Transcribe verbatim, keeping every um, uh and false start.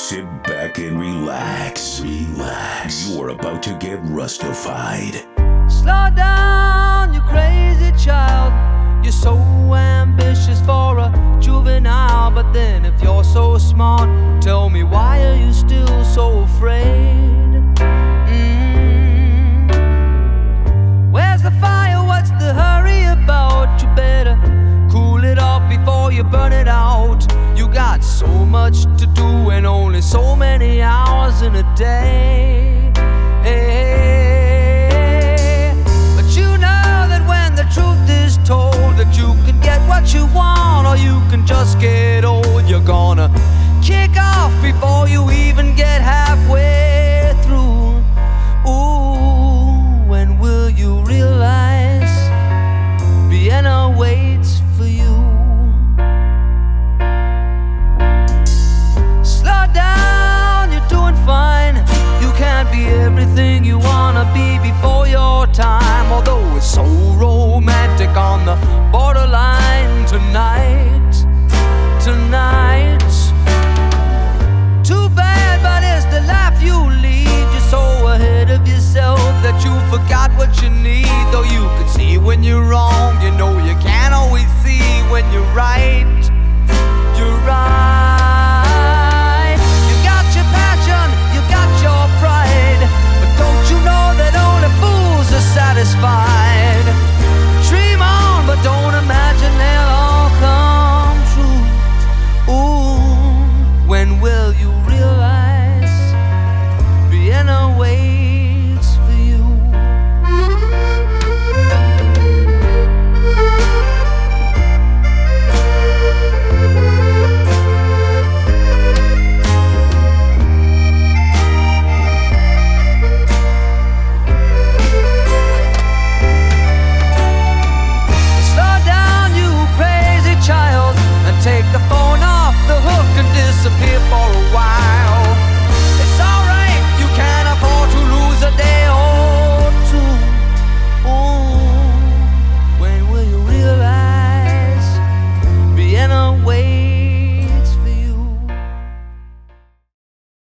Sit back and relax. Relax. You are about to get rustified. Slow down, you crazy child. You're so ambitious for a juvenile. But then if you're so smart, tell me, why are you still so afraid? Mm. Where's the fire? What's the hurry about? You better cool it off before you burn it out. You got so much to do and only so many hours in a day.